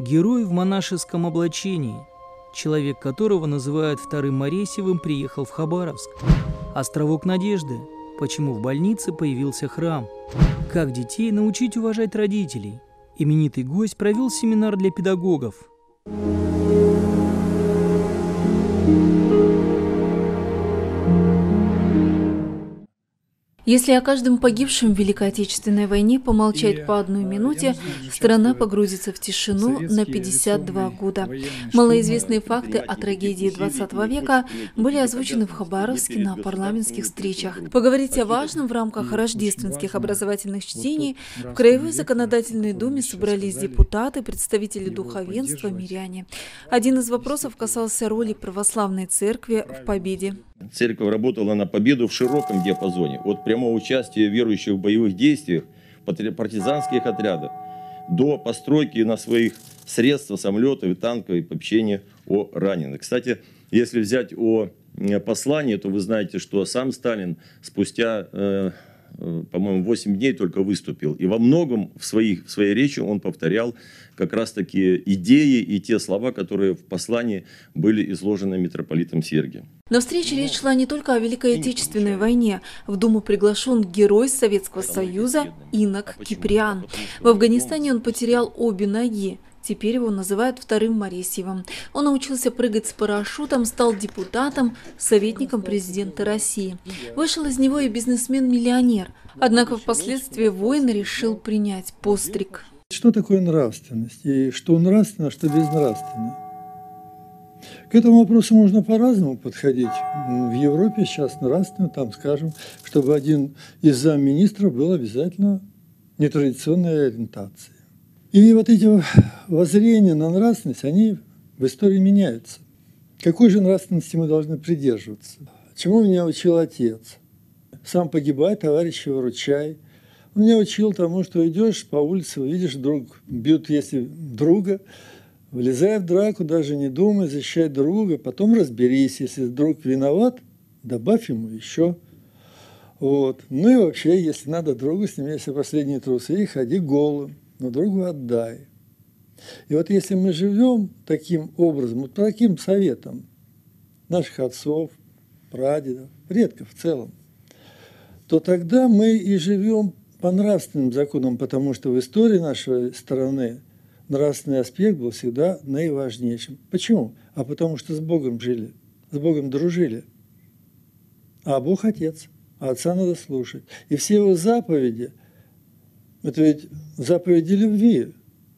Герой в монашеском облачении, человек которого называют вторым Моресьевым, приехал в Хабаровск. Островок надежды. Почему в больнице появился храм? Как детей научить уважать родителей? Именитый гость провел семинар для педагогов. Если о каждом погибшем в Великой Отечественной войне помолчать по одной минуте, страна погрузится в тишину на 52 года. Малоизвестные факты о трагедии 20 века были озвучены в Хабаровске на парламентских встречах. Поговорить о важном в рамках рождественских образовательных чтений в Краевой законодательной думе собрались депутаты, представители духовенства, миряне. Один из вопросов касался роли православной церкви в победе. Церковь работала на победу в широком диапазоне, от прямого участия верующих в боевых действиях, партизанских отрядов, до постройки на своих средствах, самолетов и танков и попечения о раненых. Кстати, если взять о послании, то вы знаете, что сам Сталин спустя, по-моему, 8 дней только выступил. И во многом в своей речи он повторял как раз-таки идеи и те слова, которые в послании были изложены митрополитом Сергием. На встрече речь шла не только о Великой Отечественной войне. В Думу приглашен герой Советского Союза Инок Киприан. В Афганистане он потерял обе ноги. Теперь его называют вторым Моресьевым. Он научился прыгать с парашютом, стал депутатом, советником президента России. Вышел из него и бизнесмен-миллионер. Однако впоследствии воин решил принять постриг. Что такое нравственность? И что нравственно, что безнравственно? К этому вопросу можно по-разному подходить. В Европе сейчас нравственно, там скажем, чтобы один из замминистров был обязательно нетрадиционной ориентации. И вот эти воззрения на нравственность, они в истории меняются. Какой же нравственности мы должны придерживаться? Чему меня учил отец? Сам погибай, товарища выручай. Он меня учил тому, что идешь по улице, увидишь, друг бьют, если друга, влезай в драку, даже не думай, защищай друга, потом разберись, если друг виноват, добавь ему еще. Вот. Ну и вообще, если надо другу, сними все последние трусы и ходи голым, но другу отдай. И вот если мы живем таким образом, вот по таким советам наших отцов, прадедов, предков в целом, то тогда мы и живем по нравственным законам, потому что в истории нашей страны нравственный аспект был всегда наиважнейшим. Почему? А потому что с Богом жили, с Богом дружили. А Бог Отец, а Отца надо слушать. И все его заповеди, это ведь заповеди любви.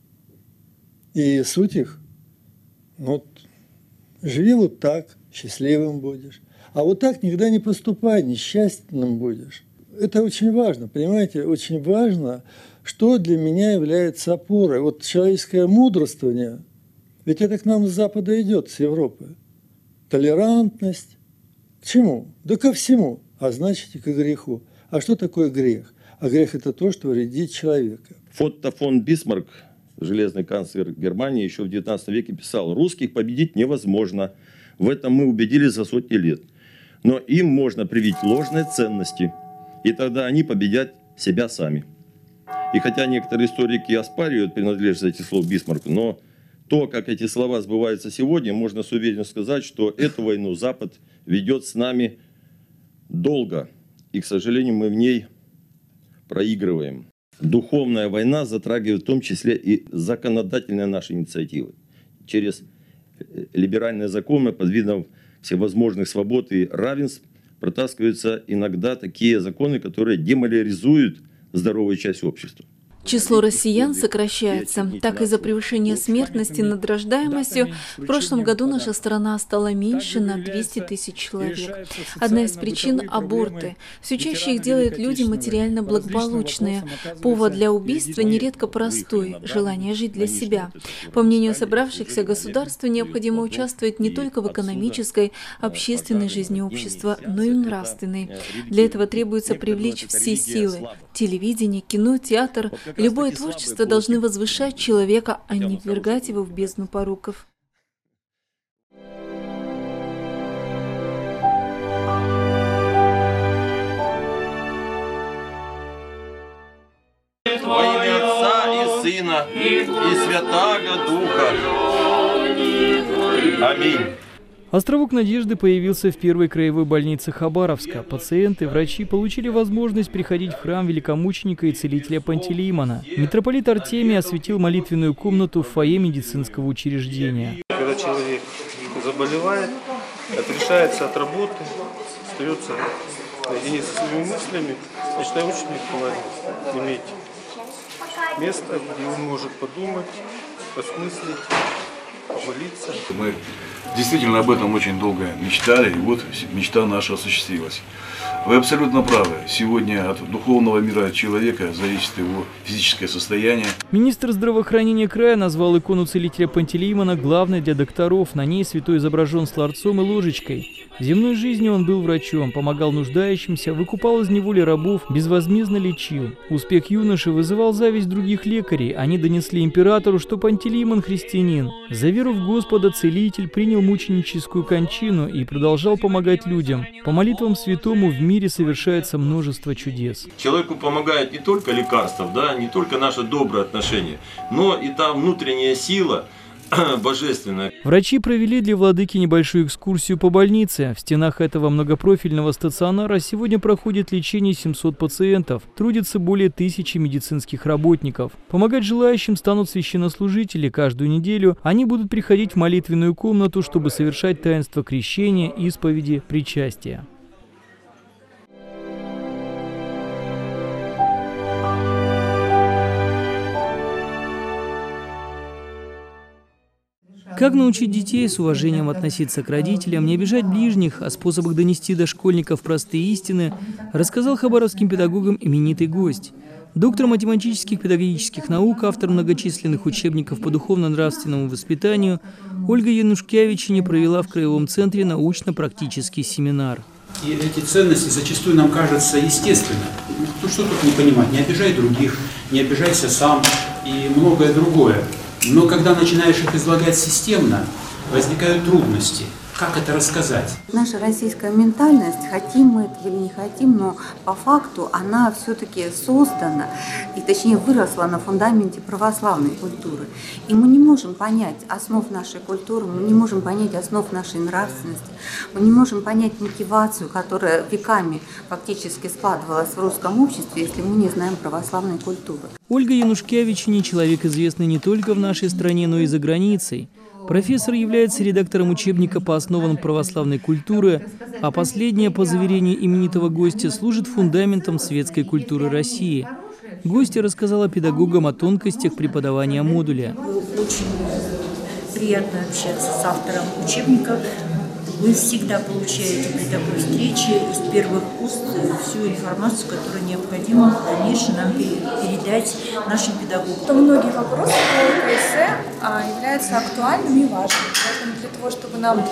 И суть их, вот, живи вот так, счастливым будешь. А вот так никогда не поступай, несчастным будешь. Это очень важно, понимаете, очень важно, что для меня является опорой. Вот человеческое мудрствование, ведь это к нам с Запада идет, с Европы. Толерантность. К чему? Да ко всему, а значит и к греху. А что такое грех? А грех – это то, что вредит человека. Отто фон Бисмарк, железный канцлер Германии, еще в 19 веке писал: «Русских победить невозможно. В этом мы убедились за сотни лет. Но им можно привить ложные ценности, и тогда они победят себя сами». И хотя некоторые историки оспаривают принадлежность этих слов Бисмарку, но то, как эти слова сбываются сегодня, можно с уверенностью сказать, что эту войну Запад ведет с нами долго. И, к сожалению, мы в ней проигрываем. Духовная война затрагивает в том числе и законодательные наши инициативы. Через либеральные законы под видом всевозможных свобод и равенств протаскиваются иногда такие законы, которые деморализуют здоровую часть общества. Число россиян сокращается. Так, из-за превышения смертности над рождаемостью в прошлом году наша страна стала меньше на 200 тысяч человек. Одна из причин – аборты. Все чаще их делают люди материально благополучные. Повод для убийства нередко простой – желание жить для себя. По мнению собравшихся, государству необходимо участвовать не только в экономической, общественной жизни общества, но и в нравственной. Для этого требуется привлечь все силы – телевидение, кино, театр. Любое творчество должны возвышать человека, а не ввергать его в бездну пороков. Во имя Отца и Сына и Святаго Духа. Аминь. Островок надежды появился в первой краевой больнице Хабаровска. Пациенты, врачи получили возможность приходить в храм великомученика и целителя Пантелеимона. Митрополит Артемий осветил молитвенную комнату в фойе медицинского учреждения. Когда человек заболевает, отрешается от работы, остается наедине со своими мыслями, значит, очень легко иметь место, где он может подумать, осмыслить, помолиться. Мы действительно об этом очень долго мечтали, и вот мечта наша осуществилась. Вы абсолютно правы. Сегодня от духовного мира человека зависит его физическое состояние. Министр здравоохранения края назвал икону целителя Пантелеимона главной для докторов. На ней святой изображен с ларцом и ложечкой. В земной жизни он был врачом, помогал нуждающимся, выкупал из неволи рабов, безвозмездно лечил. Успех юноши вызывал зависть других лекарей. Они донесли императору, что Пантелеимон христианин. За веру в Господа целитель принял мученическую кончину и продолжал помогать людям. По молитвам святому в мире совершается множество чудес. Человеку помогает не только лекарства, да, не только наше доброе отношение, но и та внутренняя сила божественная. Врачи провели для владыки небольшую экскурсию по больнице. В стенах этого многопрофильного стационара сегодня проходит лечение 700 пациентов. Трудится более 1000 медицинских работников. Помогать желающим станут священнослужители. Каждую неделю они будут приходить в молитвенную комнату, чтобы совершать таинство крещения, исповеди, причастия. Как научить детей с уважением относиться к родителям, не обижать ближних, о способах донести до школьников простые истины, рассказал хабаровским педагогам именитый гость. Доктор математических педагогических наук, автор многочисленных учебников по духовно-нравственному воспитанию, Ольга Янушкевичене провела в Краевом центре научно-практический семинар. И эти ценности зачастую нам кажутся естественными. Ну что тут не понимать? Не обижай других, не обижайся сам и многое другое. Но когда начинаешь их излагать системно, возникают трудности. Как это рассказать? Наша российская ментальность, хотим мы этого или не хотим, но по факту она все-таки создана, и точнее выросла на фундаменте православной культуры. И мы не можем понять основ нашей культуры, мы не можем понять основ нашей нравственности, мы не можем понять мотивацию, которая веками фактически складывалась в русском обществе, если мы не знаем православной культуры. Ольга Янушкевичене – человек, известный не только в нашей стране, но и за границей. Профессор является редактором учебника по основам православной культуры, а последняя, по заверению именитого гостя, служит фундаментом светской культуры России. Гостья рассказала педагогам о тонкостях преподавания модуля. Очень приятно общаться с автором учебника. Вы всегда получаете при такой встрече из первых уст всю информацию, которая необходима в дальнейшем нам передать нашим педагогам. Многие вопросы по КС являются актуальными и важными. Поэтому для того, чтобы нам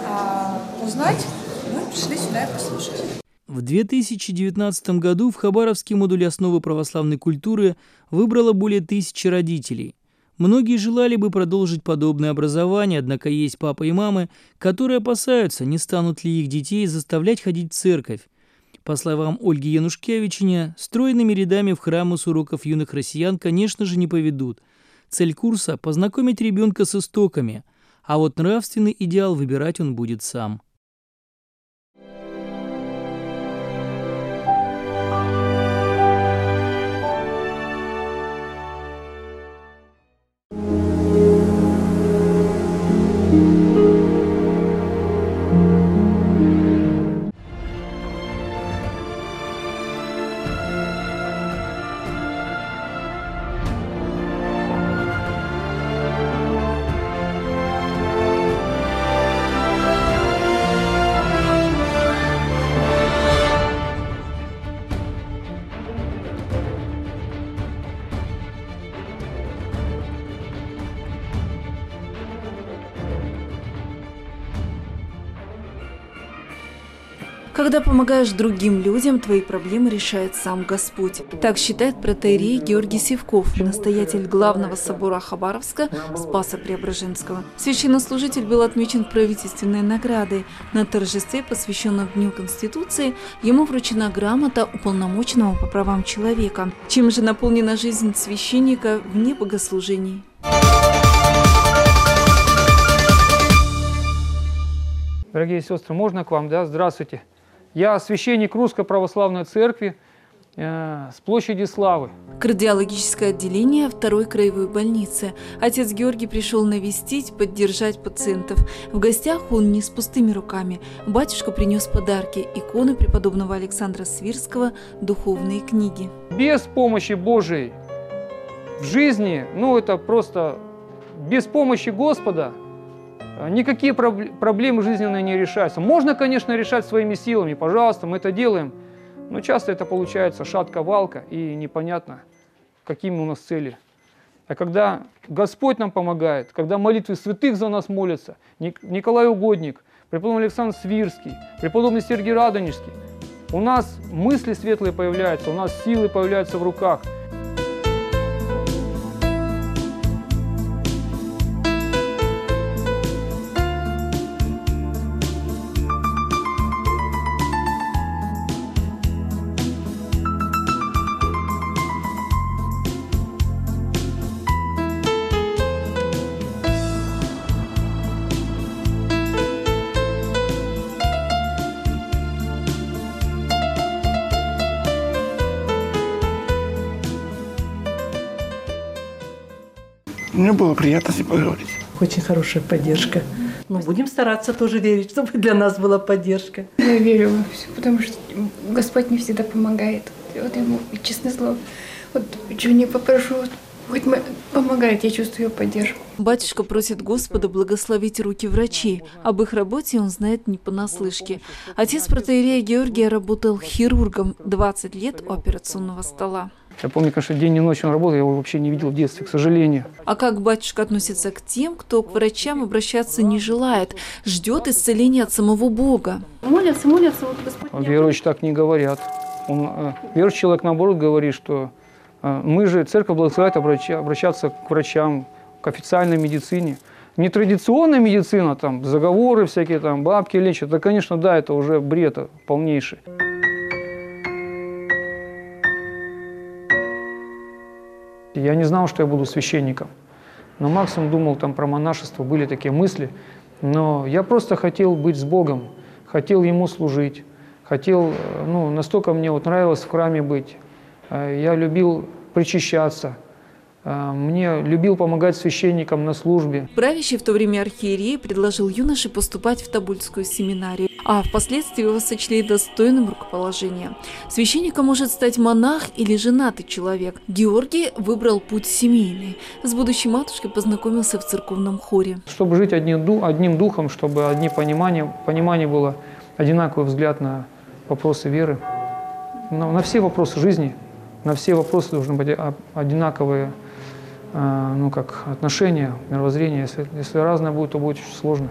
узнать, мы пришли сюда и послушать. В 2019 году в Хабаровске модуль основы православной культуры выбрало более 1000 родителей. Многие желали бы продолжить подобное образование, однако есть папы и мамы, которые опасаются, не станут ли их детей заставлять ходить в церковь. По словам Ольги Янушкевичене, стройными рядами в храмы с уроков юных россиян, конечно же, не поведут. Цель курса – познакомить ребенка с истоками, а вот нравственный идеал выбирать он будет сам. Когда помогаешь другим людям, твои проблемы решает сам Господь. Так считает протоиерей Георгий Сивков, настоятель главного собора Хабаровска Спаса Преображенского. Священнослужитель был отмечен правительственной наградой. На торжестве, посвященном Дню Конституции, ему вручена грамота уполномоченного по правам человека. Чем же наполнена жизнь священника вне богослужений? Дорогие сестры, можно к вам? Да? Здравствуйте. Я священник Русской Православной Церкви с площади Славы. Кардиологическое отделение второй краевой больницы. Отец Георгий пришел навестить, поддержать пациентов. В гостях он не с пустыми руками. Батюшка принес подарки: иконы преподобного Александра Свирского, духовные книги. Без помощи Божией в жизни, это просто без помощи Господа, никакие проблемы жизненные не решаются. Можно, конечно, решать своими силами, пожалуйста, мы это делаем, но часто это получается шатка-валка и непонятно, какими у нас цели. А когда Господь нам помогает, когда молитвы святых за нас молятся, Николай Угодник, преподобный Александр Свирский, преподобный Сергий Радонежский, у нас мысли светлые появляются, у нас силы появляются в руках. Мне было приятно с ним поговорить. Очень хорошая поддержка. Но будем стараться тоже верить, чтобы для нас была поддержка. Я верю во все, потому что Господь мне всегда помогает. Вот ему, честное слово, вот чего не попрошу, хоть помогает, я чувствую его поддержку. Батюшка просит Господа благословить руки врачей. Об их работе он знает не понаслышке. Отец протоиерея Георгия работал хирургом 20 лет у операционного стола. Я помню, конечно, день и ночь он работал, я его вообще не видел в детстве, к сожалению. А как батюшка относится к тем, кто к врачам обращаться не желает, ждет исцеления от самого Бога? Молятся, вот Господь. Верующие так не говорят. Верующий человек, наоборот, говорит, что мы же, церковь благословляет обращаться к врачам, к официальной медицине. Нетрадиционная медицина, там, заговоры всякие, там, бабки лечат, это, конечно, да, это уже бред полнейший. Я не знал, что я буду священником, но максимум думал там про монашество, были такие мысли. Но я просто хотел быть с Богом, хотел Ему служить, хотел, настолько мне нравилось в храме быть. Я любил причащаться, мне любил помогать священникам на службе. Правящий в то время архиерей предложил юноше поступать в Тобольскую семинарию, а впоследствии его сочли достойным рукоположения. Священником может стать монах или женатый человек. Георгий выбрал путь семейный. С будущей матушкой познакомился в церковном хоре. Чтобы жить одним духом, чтобы одни понимание было, одинаковый взгляд на вопросы веры, на все вопросы жизни, на все вопросы должны быть одинаковые отношения, мировоззрение. Если разное будет, то будет очень сложно.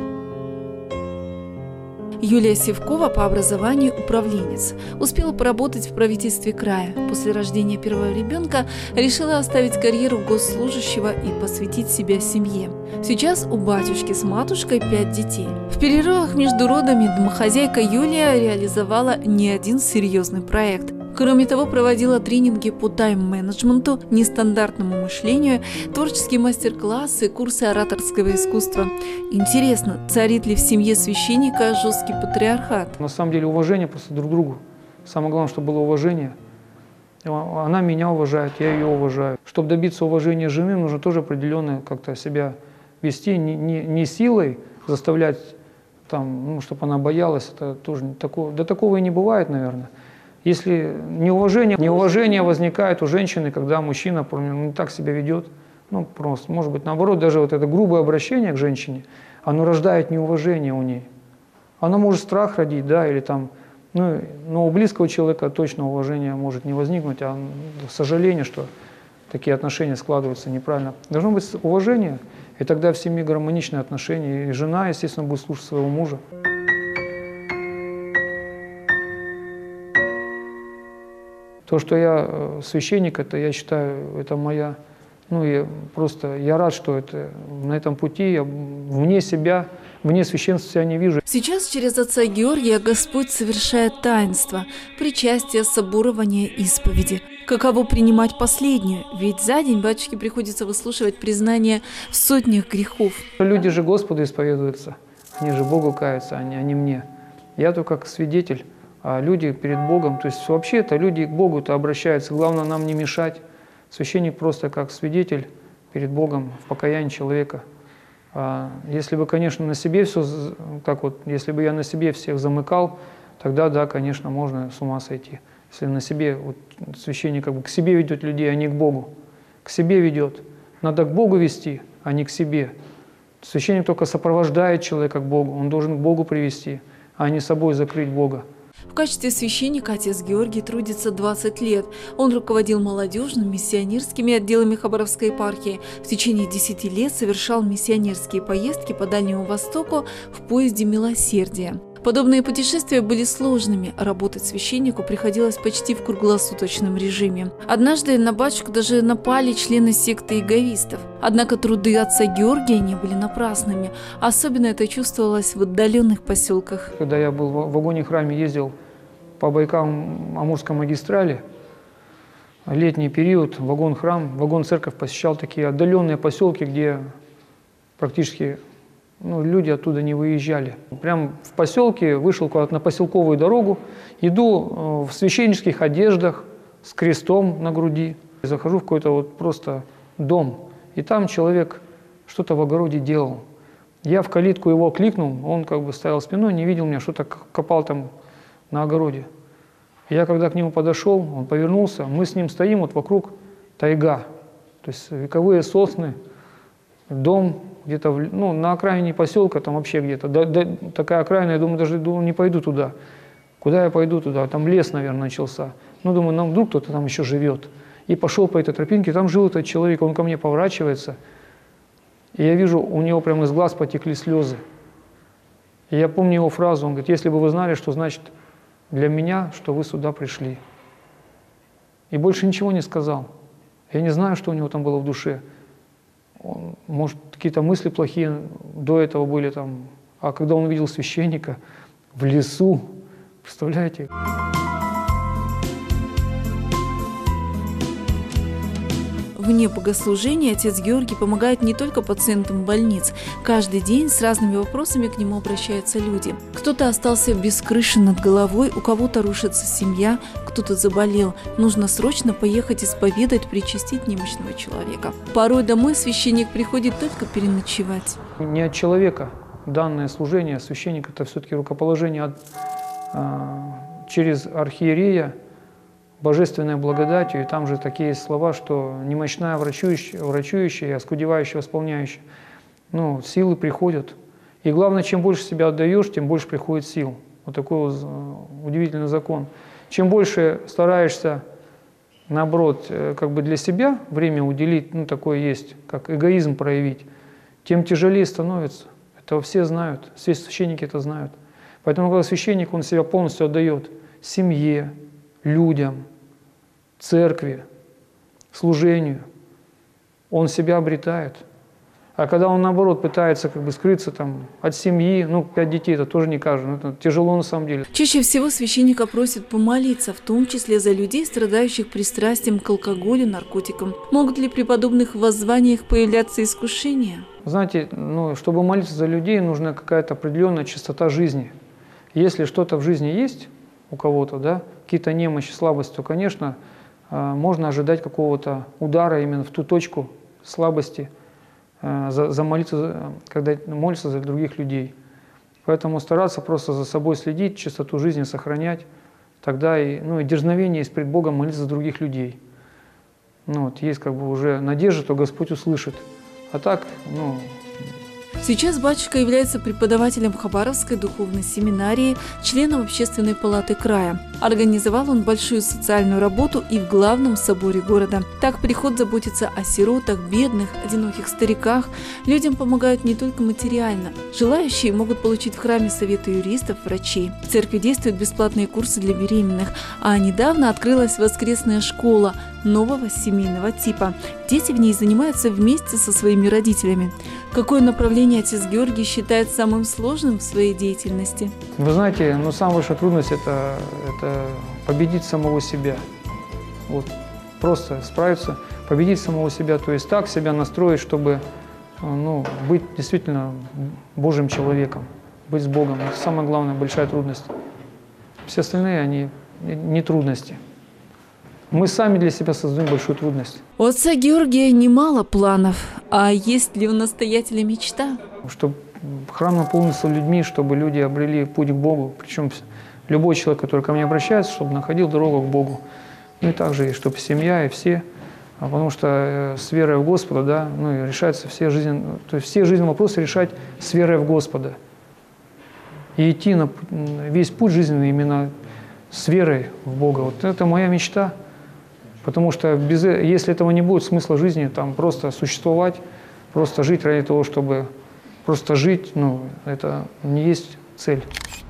Юлия Сивкова по образованию управленец. Успела поработать в правительстве края. После рождения первого ребенка решила оставить карьеру госслужащего и посвятить себя семье. Сейчас у батюшки с матушкой 5 детей. В перерывах между родами домохозяйка Юлия реализовала не один серьезный проект. Кроме того, проводила тренинги по тайм-менеджменту, нестандартному мышлению, творческие мастер-классы, курсы ораторского искусства. Интересно, царит ли в семье священника жесткий патриархат? На самом деле уважение просто друг к другу. Самое главное, чтобы было уважение. Она меня уважает, я ее уважаю. Чтобы добиться уважения жены, нужно тоже определенно как-то себя вести, не силой заставлять, чтобы она боялась. Это тоже такого и не бывает, наверное. Если неуважение возникает у женщины, когда мужчина не так себя ведет, просто, может быть, наоборот, даже вот это грубое обращение к женщине, оно рождает неуважение у ней. Оно может страх родить, да, или но у близкого человека точно уважение может не возникнуть, а сожаление, что такие отношения складываются неправильно. Должно быть уважение, и тогда в семье гармоничные отношения, и жена, естественно, будет слушать своего мужа. То, что я священник, это, я считаю, это моя, ну, я рад, что это на этом пути, я вне себя, вне священства себя не вижу. Сейчас через отца Георгия Господь совершает таинство, причастие, соборование, исповеди. Каково принимать последнюю? Ведь за день батюшке приходится выслушивать признание в сотнях грехов. Люди же Господу исповедуются, они же Богу каются, а не мне. Я только как свидетель, а люди перед Богом, то есть вообще это люди к Богу-то обращаются, главное нам не мешать. Священник просто как свидетель перед Богом в покаянии человека. Если бы, конечно, на себе все, так вот, если бы я на себе всех замыкал, тогда, да, конечно, можно с ума сойти. Если на себе, вот, священник как бы к себе ведет людей, а не к Богу. К себе ведет. Надо к Богу вести, а не к себе. Священник только сопровождает человека к Богу, он должен к Богу привести, а не собой закрыть Бога. В качестве священника отец Георгий трудится 20 лет. Он руководил молодежными, миссионерскими отделами Хабаровской епархии. В течение 10 лет совершал миссионерские поездки по Дальнему Востоку в поезде «Милосердие». Подобные путешествия были сложными, работать священнику приходилось почти в круглосуточном режиме. Однажды на батюшку даже напали члены секты иеговистов. Однако труды отца Георгия не были напрасными. Особенно это чувствовалось в отдаленных поселках. Когда я был в вагоне-храме, ездил по Байкал-Амурской магистрали, летний период, вагон-храм, вагон-церковь посещал такие отдаленные поселки, где практически люди оттуда не выезжали. Прям в поселке вышел куда-то на поселковую дорогу, иду в священнических одеждах с крестом на груди. Захожу в какой-то вот просто дом, и там человек что-то в огороде делал. Я в калитку его кликнул, он как бы стоял спиной, не видел меня, что-то копал там на огороде. Я когда к нему подошел, он повернулся, мы с ним стоим, вот вокруг тайга, то есть вековые сосны, дом где-то на окраине поселка, там вообще где-то, такая окраина, я думаю, даже не пойду туда. Куда я пойду туда? Там лес, наверное, начался. Думаю, вдруг кто-то там еще живет. И пошел по этой тропинке, там жил этот человек, он ко мне поворачивается, и я вижу, у него прямо из глаз потекли слезы. И я помню его фразу, он говорит: если бы вы знали, что значит для меня, что вы сюда пришли. И больше ничего не сказал. Я не знаю, что у него там было в душе. Может, какие-то мысли плохие до этого были там. А когда он увидел священника в лесу, представляете? Вне богослужения отец Георгий помогает не только пациентам больниц. Каждый день с разными вопросами к нему обращаются люди. Кто-то остался без крыши над головой, у кого-то рушится семья, кто-то заболел. Нужно срочно поехать исповедать, причастить немощного человека. Порой домой священник приходит только переночевать. Не от человека данное служение, священник — это все-таки рукоположение через архиерея, божественной благодатью, и там же такие слова, что немощная врачующая, оскудевающая, восполняющая. Силы приходят. И главное, чем больше себя отдаешь, тем больше приходит сил. Вот такой удивительный закон. Чем больше стараешься, наоборот, как бы для себя время уделить, такое есть, как эгоизм проявить, тем тяжелее становится. Это все знают, все священники это знают. Поэтому, когда священник, он себя полностью отдает семье, людям, церкви, служению, он себя обретает. А когда он, наоборот, пытается как бы скрыться там от семьи, 5 детей, это тоже не каждый, это тяжело на самом деле. Чаще всего священника просят помолиться, в том числе за людей, страдающих пристрастием к алкоголю, наркотикам. Могут ли при подобных воззваниях появляться искушения? Знаете, чтобы молиться за людей, нужна какая-то определенная чистота жизни. Если что-то в жизни есть у кого-то, какие-то немощи, слабости, то, конечно, можно ожидать какого-то удара именно в ту точку слабости, за молиться, когда молится за других людей. Поэтому стараться просто за собой следить, чистоту жизни сохранять, тогда и дерзновение есть пред Богом молиться за других людей. Есть как бы уже надежда, то Господь услышит. А так, Сейчас батюшка является преподавателем Хабаровской духовной семинарии, членом Общественной палаты края. Организовал он большую социальную работу и в главном соборе города. Так приход заботится о сиротах, бедных, одиноких стариках. Людям помогают не только материально. Желающие могут получить в храме советы юристов, врачей. В церкви действуют бесплатные курсы для беременных, а недавно открылась воскресная школа нового семейного типа. Дети в ней занимаются вместе со своими родителями. Какое направление отец Георгий считает самым сложным в своей деятельности? Вы знаете, самая большая трудность – это победить самого себя. Вот. Просто справиться, победить самого себя, то есть так себя настроить, чтобы быть действительно Божьим человеком, быть с Богом. Это самая главная большая трудность. Все остальные, они не трудности. Мы сами для себя создаем большую трудность. У отца Георгия немало планов. А есть ли у настоятеля мечта? Чтобы храм наполнился людьми, чтобы люди обрели путь к Богу. Причем любой человек, который ко мне обращается, чтобы находил дорогу к Богу. Ну и также, и чтобы семья, и все. Потому что с верой в Господа, решаются все жизненные вопросы решать с верой в Господа. И идти на весь путь жизненный именно с верой в Бога. Вот это моя мечта. Потому что если этого не будет, смысла жизни там просто существовать, просто жить ради того, чтобы просто жить, это не есть цель.